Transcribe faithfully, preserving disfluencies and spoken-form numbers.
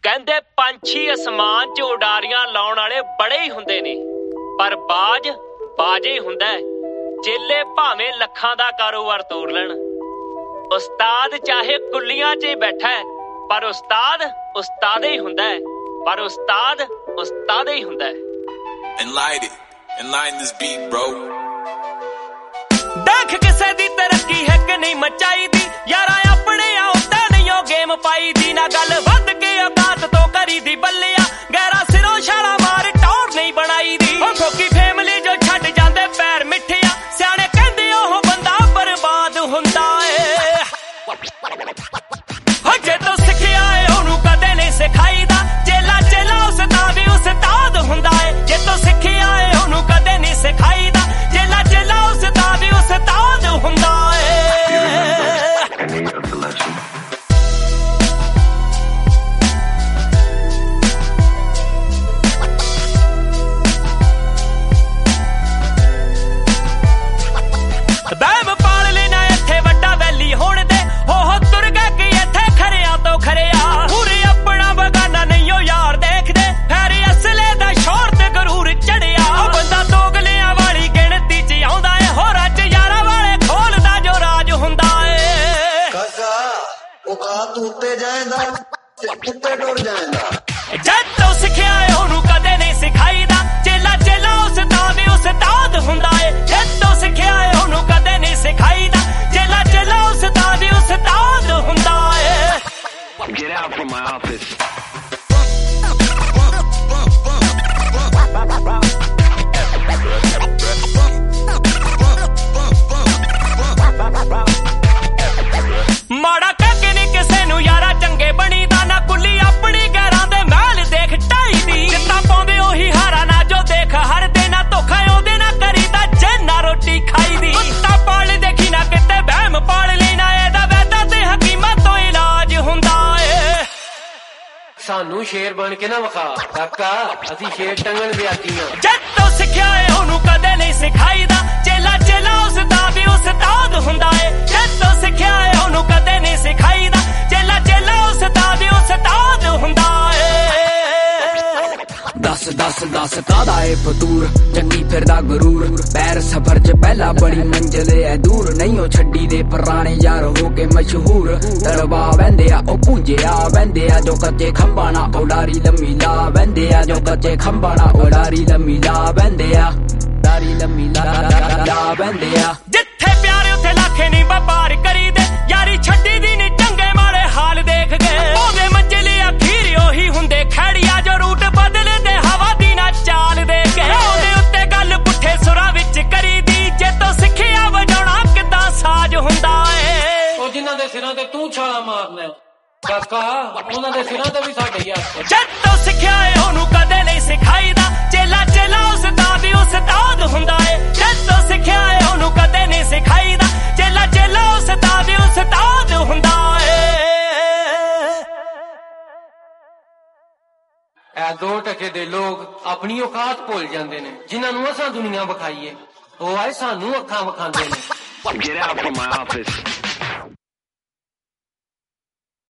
ਕਹਿੰਦੇ ਪੰਛੀ ਅਸਮਾਨ 'ਚ ਉਡਾਰੀਆਂ ਲਾਉਣ ਵਾਲੇ ਬੜੇ ਹੀ ਹੁੰਦੇ ਨੇ, ਪਰ ਬਾਜ ਬਾਜੇ ਹੀ ਹੁੰਦਾ। ਚੇਲੇ ਭਾਵੇਂ ਲੱਖਾਂ ਦਾ ਕਾਰੋਬਾਰ ਤੋੜ ਲੈਣ, ਉਸਤਾਦ ਚਾਹੇ ਕੁੱਲੀਆਂ 'ਚ ਹੀ ਬੈਠਾ ਹੈ, ਪਰ ਉਸਤਾਦ ਉਸਤਾਦ ਹੀ ਹੁੰਦਾ ਹੈ, ਪਰ ਉਸਤਾਦ ਉਸਤਾਦ ਹੀ ਹੁੰਦਾ ਹੈ। Enlighten it, enlighten this beat, bro. ਦੇਖ ਕਿਸੇ ਦੀ ਤਰੱਕੀ ਹੈ ਕਿ ਨਹੀਂ ਮਚਾਈ ਦੀ, ਯਾਰਾ ਆਪਣੇ ਆ ਉੱਤੇ ਨਹੀਂ ਉਹ ਗੇਮ ਪਾਈ ਦੀ। ਨਾ ਗੱਲ ਵੱਧ ਕੇ ਔਕਾਤ ਤੋਂ ਕਰੀ ਦੀ ਬੱਲਿਆ, ਗਹਿਰਾ ਸਿਰੋਂ ਛਾਲਾ ਮਾਰ ਟੌਰ ਨਹੀਂ ਬਣਾਈ ਦੀ। ਉਹ ਠੋਕੀ ਫੈਮਿਲੀ ਜੋ ਛੱਡ ਜਾਂਦੇ ਪੈਰ ਮਿੱਠਿਆ, ਸਿਆਣੇ ਕਹਿੰਦੇ ਉਹ ਬੰਦਾ ਬਰਬਾਦ ਹੁੰਦਾ ਏ। ਹੋ ਜੇ ਤੂੰ ਸਿੱਖਿਆ ਏ ਉਹਨੂੰ ਕਦੇ ਨਹੀਂ ਸਿਖਾਈਦਾ, ਚੇਲਾ ਚੇਲਾ ਉਸਦਾ ਵੀ ਉਸਤਾਦ ਹੁੰਦਾ ਏ। ਜੇ ਤੂੰ ਸਿੱਖਿਆ ਏ ਉਹਨੂੰ ਕਦੇ ਨਹੀਂ ਸਿਖਾਈਦਾ, ਚੇਲਾ ਚੇਲਾ ਉਸਦਾ ਵੀ ਉਸਤਾਦ ਹੁੰਦਾ ਏ। ਬੈਮ ਪਾਲ ਲੈਣਾ ਇੱਥੇ ਵੱਡਾ ਵੈਲੀ ਹੋਣ ਦੇ, ਉਹ ਤੁਰ ਗਏ ਕਿ ਇੱਥੇ ਖਰਿਆਂ ਤੋਂ ਖਰਿਆ। ਪੂਰੇ ਆਪਣਾ ਬਗਾਨਾ ਨਹੀਂ ਉਹ ਯਾਰ ਦੇਖਦੇ, ਫੇਰ ਅਸਲੇ ਦਾ ਸ਼ੋਰ ਤੇ ਗਰੂਰ ਚੜਿਆ। ਉਹ ਬੰਦਾ ਦੋਗਲਿਆਂ ਵਾਲੀ ਗਿਣਤੀ 'ਚ ਆਉਂਦਾ ਏ, ਹੋਰਾਂ 'ਚ ਯਾਰਾਂ ਵਾਲੇ ਖੋਲਦਾ ਜੋ ਰਾਜ ਹੁੰਦਾ ਏ। ਕਾਕਾ ਔਕਾਤ ਉੱਤੇ ਜਾਂਦਾ ਤੇ ਉੱਤੇ ਟੁਰ ਜਾਂਦਾ। ਜਦ ਤੋਂ ਸਿੱਖਿਆ ਏ ਉਹਨੂੰ ਕਦੇ ਨਹੀਂ ਸਿਖਾਈਦਾ, ਚੇਲਾ ਚੇਲਾ ਉਸਦਾ ਵੀ ਉਸਤਾਦ ਹੁੰਦਾ ਏ। ਜਦ ਤੋਂ ਸਿੱਖਿਆ ਏ ਉਹਨੂੰ ਕਦੇ ਨਹੀਂ ਸਿਖਾਈਦਾ, ਚੇਲਾ ਚੇਲਾ ਉਸਦਾ ਵੀ ਉਸਤਾਦ ਹੁੰਦਾ ਏ। Get out from my office. ਮਾੜਾ ਕਹਿ ਕੇ ਨੀ ਕਿਸੇ ਨੂੰ ਯਾਰਾ ਚੰਗੇ ਬਣੀ ਦਾ, ਨਾ ਕੁੱਲੀ ਆਪਣੀ ਗੈਰਾਂ ਦੇ ਮਹਿਲ ਦੇਖ ਢਾਈ ਦੀ। ਜਿੱਦਾਂ ਪਾਉਂਦੇ ਉਹੀ ਹਾਰਾ ਨਾ ਜੋ ਦੇਖ ਹਰਦੇ, ਨਾ ਧੋਖਾ ਉਹਦੇ ਨਾ ਕਰੀਦਾ ਜੇ ਨਾ ਰੋਟੀ ਖਾਈ ਦੀ। ਕੁੱਤਾ ਪਾਲ ਦੇਖੀ ਨਾ ਕਿਤੇ ਵਹਿਮ ਪਾਲ ਲੈਣਾ, ਇਹਦਾ ਵੈਦਾ ਤੇ ਹਕੀਮਾਂ ਤੋਂ ਇਲਾਜ ਹੁੰਦਾ ਏ। ਸਾਨੂੰ ਸ਼ੇਰ ਬਣ ਕੇ ਨਾ ਵਿਖਾ ਕਾਕਾ, ਅਸੀਂ ਸ਼ੇਰ ਟੰਗਣ ਦੇ ਆਦੀ ਆਂ। ਜਦ ਤੋਂ ਸਿੱਖਿਆ ਏ ਉਹਨੂੰ ਕਦੇ ਨਹੀਂ ਸਿਖਾਈਦਾ, ਚੇਲਾ ਚੇਲਾ ਉਸਦਾ ਵੀ ਉਸਤਾਦ ਹੁੰਦਾ ਏ। ਜਦ ਤੋਂ ਸਿੱਖਿਆ ਏ ਉਹਨੂੰ ਕਦੇ ਨਹੀਂ ਸਿਖਾਈਦਾ, ਚੇਲਾ ਚੇਲਾ ਉਸਦਾ ਵੀ ਉਸਤਾਦ ਹੁੰਦਾ ਏ। ਦਸ ਦਸ ਦਸ ਕਾਦਾ ਏ ਫਤੂਰ, ਚੰਗੀ ਫਿਰਦਾ ਗਰੂਰ। ਪੈਰ ਸਫਰ 'ਚ ਪਹਿਲਾ ਬੜੀ ਮੰਜ਼ਿਲ ਐ ਦੂਰ, ਨਹੀਂ ਉਹ ਛੱਡੀ ਦੇ ਪੁਰਾਣੇ ਯਾਰ ਹੋ ਕੇ ਮਸ਼ਹੂਰ। ਦਰਵਾ ਵਹਿੰਦੇ ਆ ਉਹ ਪੂੰਜਿਆ ਵਹਿੰਦੇ ਆ, ਜੋ ਕੱਚੇ ਖੰਭਾਂ ਨਾ ਉਡਾਰੀ ਲੰਮੀ ਲਾ ਵਹਿੰਦੇ ਆ, ਜੋ ਕੱਚੇ ਖੰਭਾਂ ਨਾ ਉਡਾਰੀ ਲੰਮੀ ਲਾ ਵਹਿੰਦੇ ਆ, ਉਡਾਰੀ ਲੰਮੀ ਲਾ ਲਾ ਵਹਿੰਦੇ ਆ। ਜਿੱਥੇ ਪਿਆਰੇ ਉੱਥੇ ਲਾਖੇ ਨਹੀਂ ਵਪਾਰ ਕਰੀਦੇ, ਯਾਰੀ ਛੱਡੀ ਦੀ ਨੀ ਚੰਗੇ ਮਾੜੇ ਹਾਲ ਦੇਖ ਗਏ। ਉਹਦੇ ਮੰਜ਼ਿਲ ਅਖੀਰ ਉਹੀ ਹੁੰਦੇ ਖੈੜੀਆ, ਜੋ ਰੂਟ ਬਦਲੇ ਤੇ ਹਵਾ ਦੀ ਨਾ ਚਾਲ ਦੇ ਕੇ। ਉਹਦੇ ਉੱਤੇ ਗੱਲ ਪੁੱਠੇ ਸੁਰਾਂ ਵਿੱਚ ਕਰੀਦੀ, ਜੇ ਤੋਂ ਸਿੱਖਿਆ ਵਜਾਉਣਾ ਕਿੱਦਾਂ ਸਾਜ਼ ਹੁੰਦਾ ਏ। ਉਹ ਜਿਨ੍ਹਾਂ ਦੇ ਸਿਰਾਂ ਤੇ ਤੂੰ ਛਾਲਾ ਮਾਰਨਾ ਕਾਕਾ, ਉਹਨਾਂ ਦੇ ਸਿਰਾਂ ਤੇ ਵੀ ਸਾਡੇ ਹੀ ਹੱਥ। ਜਦ ਤੋਂ ਸਿੱਖਿਆ ਏ ਉਹਨੂੰ ਕਦੇ ਨਹੀਂ ਸਿਖਾਈਦਾ, ਚੇਲਾ ਚੇਲਾ ਉਸਦਾ ਵੀ ਉਸਤਾਦ ਹੁੰਦਾ ਏ। ਜਦ ਤੋਂ ਸਿੱਖਿਆ ਏ ਉਹਨੂੰ ਕਦੇ ਨਹੀਂ ਸਿਖਾਈਦਾ, ਚੇਲਾ ਚੇਲਾ ਉਸਦਾ ਵੀ ਉਸਤਾਦ ਹੁੰਦਾ ਏ। ਇਹ ਦੋ ਟਕੇ ਦੇ ਲੋਕ ਆਪਣੀ ਔਕਾਤ ਭੁੱਲ ਜਾਂਦੇ ਨੇ, ਜਿਨ੍ਹਾਂ ਨੂੰ ਅਸਾਂ ਦੁਨੀਆ ਵਿਖਾਈਏ ਉਹ ਆਏ ਸਾਨੂੰ ਅੱਖਾਂ ਵਿਖਾਉਂਦੇ ਨੇ। Get out from my office.